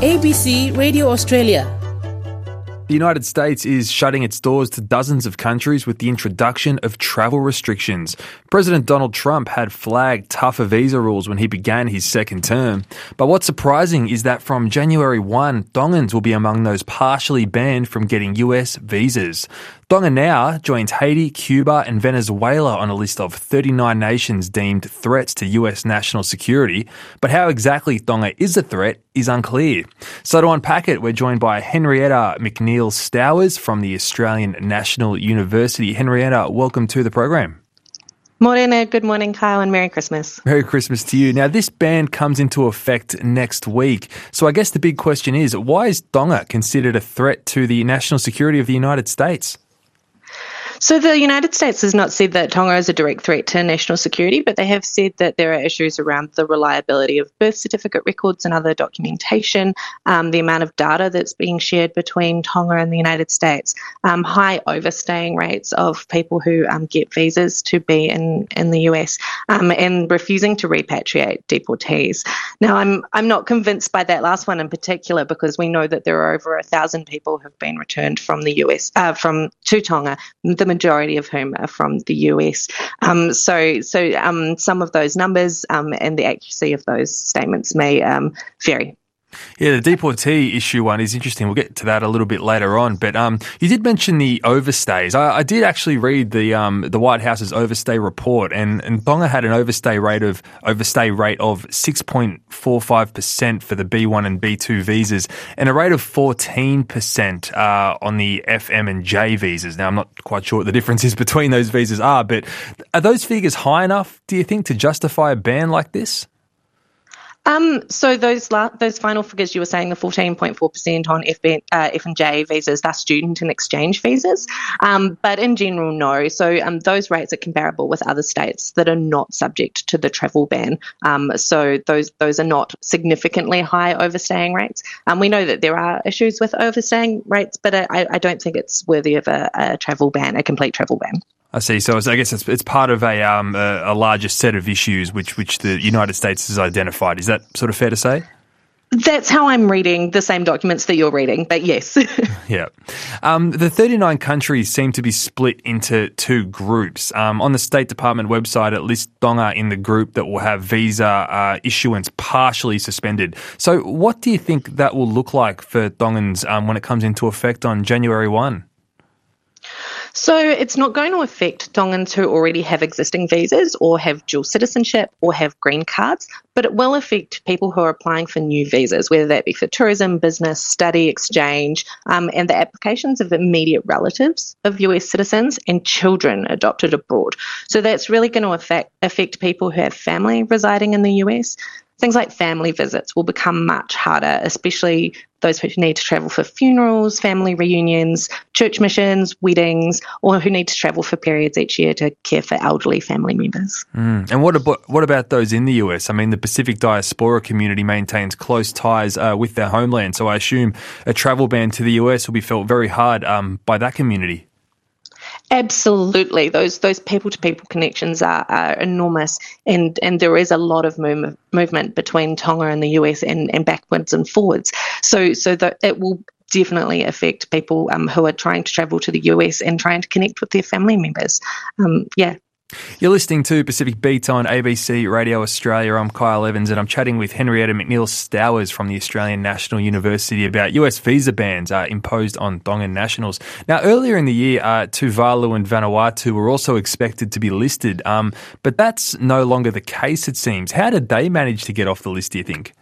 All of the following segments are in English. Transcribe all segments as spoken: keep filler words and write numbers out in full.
A B C Radio Australia. The United States is shutting its doors to dozens of countries with the introduction of travel restrictions. President Donald Trump had flagged tougher visa rules when he began his second term. But what's surprising is that from January first, Tongans will be among those partially banned from getting U S visas. Tonga now joins Haiti, Cuba and Venezuela on a list of thirty-nine nations deemed threats to U S national security. But how exactly Tonga is a threat is unclear. So to unpack it, we're joined by Henrietta McNeill-Stowers from the Australian National University. Henrietta, welcome to the program. Morena, good morning, Kyle, and Merry Christmas. Merry Christmas to you. Now, this ban comes into effect next week. So I guess the big question is, why is Tonga considered a threat to the national security of the United States? So the United States has not said that Tonga is a direct threat to national security, but they have said that there are issues around the reliability of birth certificate records and other documentation, um, the amount of data that's being shared between Tonga and the United States, um, high overstaying rates of people who um, get visas to be in, in the U S, um, and refusing to repatriate deportees. Now, I'm I'm not convinced by that last one in particular because we know that there are over a thousand people who have been returned from the U S, uh, from to Tonga. The majority of whom are from the U S. Um, so so um, some of those numbers um, and the accuracy of those statements may um, vary. Yeah, the deportee issue one is interesting. We'll get to that a little bit later on. But um, you did mention the overstays. I, I did actually read the um, the White House's overstay report, and, and Tonga had an overstay rate of overstay rate of six point four five percent for the B one and B two visas, and a rate of fourteen percent uh, on the F M and J visas. Now, I'm not quite sure what the differences between those visas are, but are those figures high enough, do you think, to justify a ban like this? Um, so those la- those final figures you were saying, the fourteen point four percent on F B, uh, F and J visas, that's student and exchange visas. Um, but in general, no. So um, those rates are comparable with other states that are not subject to the travel ban. Um, so those those are not significantly high overstaying rates. Um, we know that there are issues with overstaying rates, but I, I don't think it's worthy of a, a travel ban, a complete travel ban. I see. So I guess it's, it's part of a, um, a a larger set of issues which which the United States has identified. Is that sort of fair to say? That's how I'm reading the same documents that you're reading, but yes. Yeah. Um, the thirty-nine countries seem to be split into two groups. Um, on the State Department website, it lists Tonga in the group that will have visa uh, issuance partially suspended. So what do you think that will look like for Tongans um, when it comes into effect on January first? So it's not going to affect Tongans who already have existing visas or have dual citizenship or have green cards, but it will affect people who are applying for new visas, whether that be for tourism, business, study, exchange, um, and the applications of immediate relatives of U S citizens and children adopted abroad. So that's really going to affect, affect people who have family residing in the U S. Things like family visits will become much harder, especially those who need to travel for funerals, family reunions, church missions, weddings, or who need to travel for periods each year to care for elderly family members. Mm. And what about, what about those in the U S? I mean, the Pacific diaspora community maintains close ties uh, with their homeland, so I assume a travel ban to the U S will be felt very hard um, by that community. Absolutely. Those those people-to-people connections are, are enormous, and, and there is a lot of move, movement between Tonga and the U S and, and backwards and forwards. So so that it will definitely affect people um, who are trying to travel to the U S and trying to connect with their family members. Um, yeah. You're listening to Pacific Beat on A B C Radio Australia. I'm Kyle Evans and I'm chatting with Henrietta McNeill-Stowers from the Australian National University about U S visa bans uh, imposed on Tongan nationals. Now, earlier in the year, uh, Tuvalu and Vanuatu were also expected to be listed, um, but that's no longer the case, it seems. How did they manage to get off the list, do you think?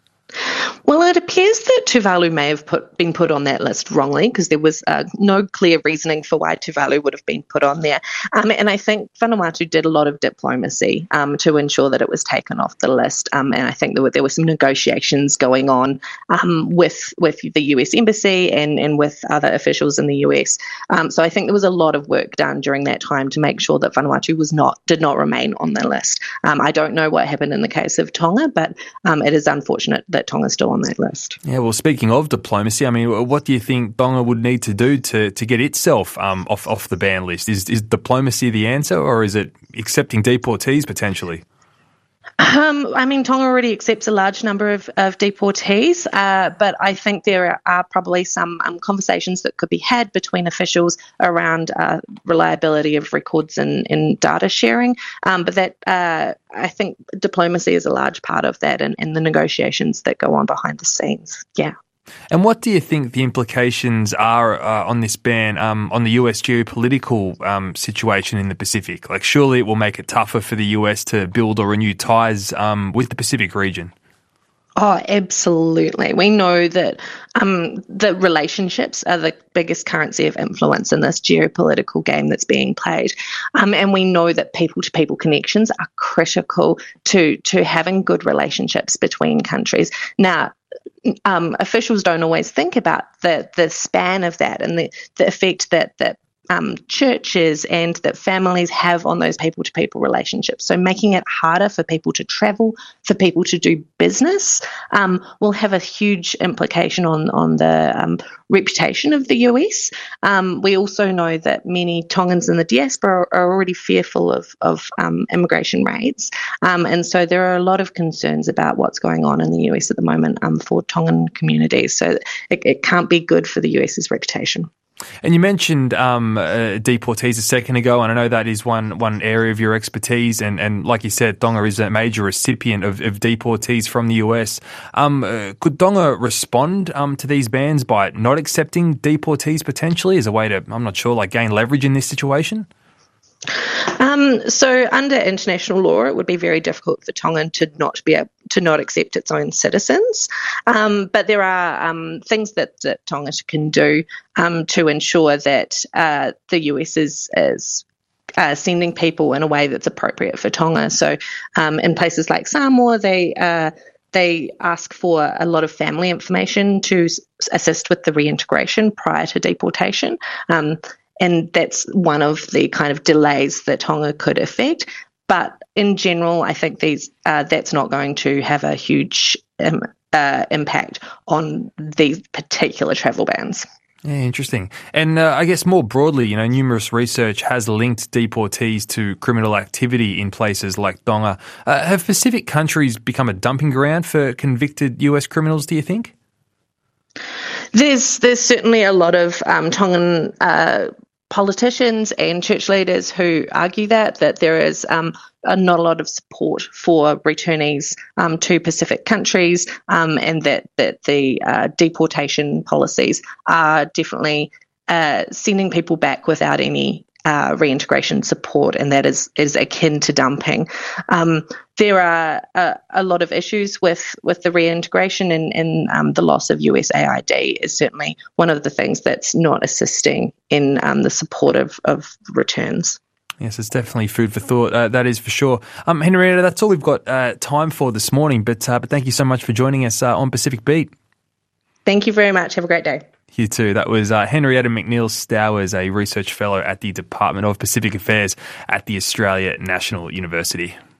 Well, it appears that Tuvalu may have put, been put on that list wrongly because there was uh, no clear reasoning for why Tuvalu would have been put on there. Um, and I think Vanuatu did a lot of diplomacy um, to ensure that it was taken off the list. Um, and I think there were, there were some negotiations going on um, with with the U S Embassy and, and with other officials in the U S. Um, so I think there was a lot of work done during that time to make sure that Vanuatu was not did not remain on the list. Um, I don't know what happened in the case of Tonga, but um, it is unfortunate that Tonga's still on that list. Yeah, well, speaking of diplomacy, I mean, what do you think Tonga would need to do to, to get itself um, off off the ban list? Is is diplomacy the answer, or is it accepting deportees potentially? Um, I mean, Tonga already accepts a large number of, of deportees, uh, but I think there are probably some um, conversations that could be had between officials around uh, reliability of records and, and data sharing. Um, but that uh, I think diplomacy is a large part of that, and, and the negotiations that go on behind the scenes. Yeah. And what do you think the implications are uh, on this ban um, on the U S geopolitical um, situation in the Pacific? Like, surely it will make it tougher for the U S to build or renew ties um, with the Pacific region. Oh, absolutely. We know that um, the relationships are the biggest currency of influence in this geopolitical game that's being played. Um, and we know that people-to-people connections are critical to, to having good relationships between countries. Now, Um, officials don't always think about the the span of that and the, the effect that that um, churches and that families have on those people-to-people relationships. So making it harder for people to travel, for people to do business, um, will have a huge implication on on the um, reputation of the U S. Um, we also know that many Tongans in the diaspora are already fearful of, of um, immigration raids. Um, and so there are a lot of concerns about what's going on in the U S at the moment um, for Tongan communities. So it, it can't be good for the US's reputation. And you mentioned um, uh, deportees a second ago, and I know that is one one area of your expertise. And, and like you said, Tonga is a major recipient of, of deportees from the U S. Um, uh, could Tonga respond um, to these bans by not accepting deportees potentially as a way to, I'm not sure, like gain leverage in this situation? Um, so under international law, it would be very difficult for Tonga to not be able to not accept its own citizens. Um, but there are um, things that, that Tonga can do um, to ensure that uh, the U S is, is uh, sending people in a way that's appropriate for Tonga. So um, in places like Samoa, they uh, they ask for a lot of family information to s- assist with the reintegration prior to deportation. Um, And that's one of the kind of delays that Tonga could affect. But in general, I think these uh, that's not going to have a huge um, uh, impact on these particular travel bans. Yeah, interesting. And uh, I guess more broadly, you know, numerous research has linked deportees to criminal activity in places like Tonga. Uh, have Pacific countries become a dumping ground for convicted U S criminals, do you think? There's there's certainly a lot of um, Tongan uh, politicians and church leaders who argue that that there is um, a, not a lot of support for returnees um, to Pacific countries, um, and that that the uh, deportation policies are definitely uh, sending people back without any Uh, reintegration support, and that is is akin to dumping. Um, there are a, a lot of issues with, with the reintegration, and, and um, the loss of U S A I D is certainly one of the things that's not assisting in um, the support of, of returns. Yes, it's definitely food for thought. Uh, that is for sure. Um, Henrietta, that's all we've got uh, time for this morning, but uh, but thank you so much for joining us uh, on Pacific Beat. Thank you very much. Have a great day. You too. That was uh, Henrietta McNeil-Stowers, a research fellow at the Department of Pacific Affairs at the Australia National University.